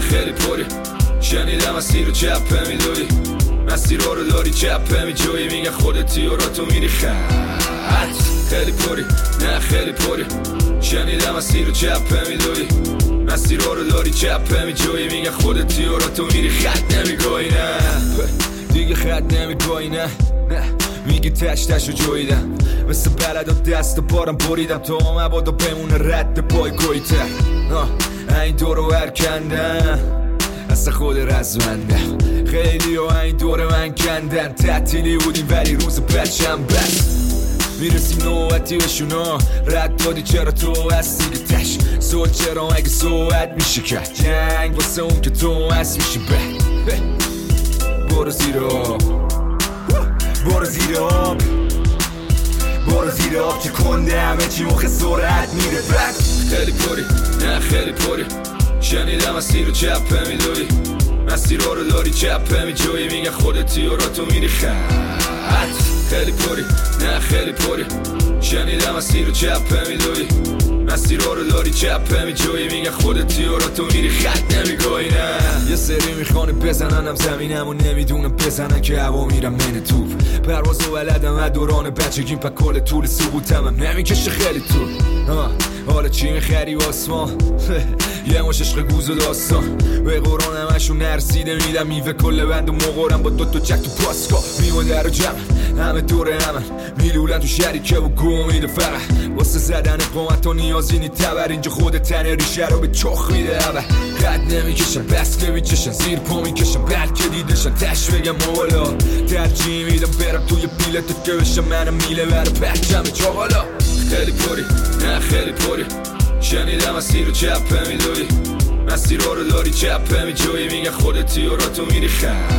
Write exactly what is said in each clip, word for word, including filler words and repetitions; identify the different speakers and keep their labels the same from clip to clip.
Speaker 1: خیلی پری شنیدم مسیر رو چپه میدوی مسیر رو داری چپه میجوی میگه خودتی و را تو میری خط خیلی پری نه خیلی پری شنیدم مسیر رو چپه میدوی مسیر رو داری چپه میجوی میگه خودتی و را تو میری خط نمیگوی نه دیگه خط نمیگوی نه نه میگی تش تش رو جویدم مثل بلد و دست و بارم بریدم تو مبادا بمونه رد پای گویته این دور رو هرکندم اصلا خود رزمندم خیلی و این دور من کندن تعطیلی بودیم ولی روز بچم بس میرسیم نوعتی بشونا رد دادی چرا تو هستی تش سول چرا اگه صحبت میشه کرد جنگ واسه اون که تو هست میشه بد برو زیر آب برو زیر آب برو زیر آب که کنده همه چی مخ سرعت میره بک خیلی پری نه خیلی پری شنیدم مسیر رو چپه میدوی مسیر رو داری چپه میجوی میگه خودتی و را تو میری خط خیلی پری نه خیلی پری شنیدم مسیر رو چپه میدوی مسیر رو داری چپه میجوی میگه خودتی و را تو میری خط نمیگوی نه یه سری میخوانه بزننم زمینم و نمیدونم بزنن که هوا میرم من توپ پرواز و بلدم و دوران بچگیم پا کل طول سقوطم هم نمیکشه خیلی طول حالا چی میخری آسمان یه مش عشق گوز و داستان به قرآن همشون نرسیده میدم میوه کل بند و مقارم با دوتا جک تو پاسکا میوه در و جمع همه دوره همه میلولن تو شریکه و گو میده فقط واسه زدن قامت و نیازی نی تبر اینجا خود تن ریشه رو به چخ میده همه قد نمیکشن بس که میچشن زیر پا میکشن بلکه دیدشن تش بگم مولا ترجیح میدم برم توی بیلت که بشم منم میله برم پرچم چاقالا خیلی پری نه خیلی پری شنیدم مسیر رو چپه میدوی مسیر رو داری چپه میجوی میگه خودتی و را تو میری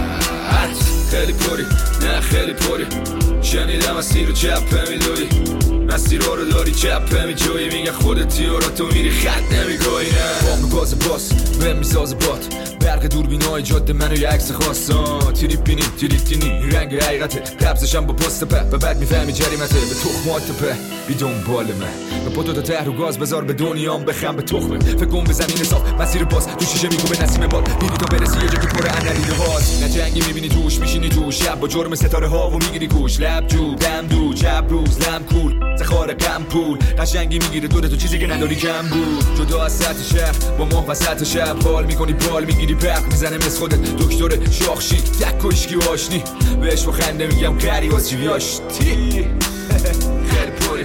Speaker 1: خط خیلی پری نه خیلی پری شنیدم مسیر رو چپه میدوی مسیر رو داری چپه میجوی میگه خودتی و را تو میری خط نمیگوی نه بام گاز باس بهم میسازه بات برق دوربینای جاده منو یه عکس خواستان تریپینی تریپینی رنگ حقیقته قبضشم با پست په و بعد میفهمی جریمته به تخمات په بی دنبال من به پتو تا ته رو گاز بذار به دنیام بخم به تخمه فکر کن به زمین صاف مسیر باز تو شیشه میگو نسیم باد دیدی تا برسی یه جا که پر اندیده هاست نه جنگی میبینی توش میشینی تو شب با جرم ستاره ها و میگیری گوش لب جو دم دو چپ روز لم کول زخار غم پول قشنگی میگیره دور تو چیزی که نداری کم بود جدا از سطح شهر با ما وسط شب حال میکنی بال میگیری برق میزنه مثل خودت دکتر شاخشی تک و اشکی واشنی بهش با خنده میگم کری واس چی بیاشتی خیلی پوری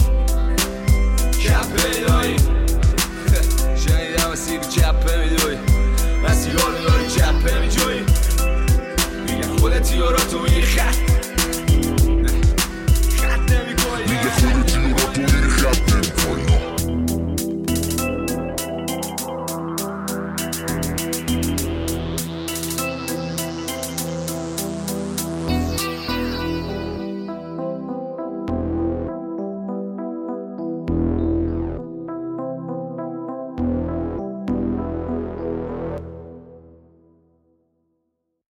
Speaker 1: چپه میدوی شنیدم مسیر چپه میدوی مسیر رو داری چپه میجوی میگه خودتی و را تو میری خط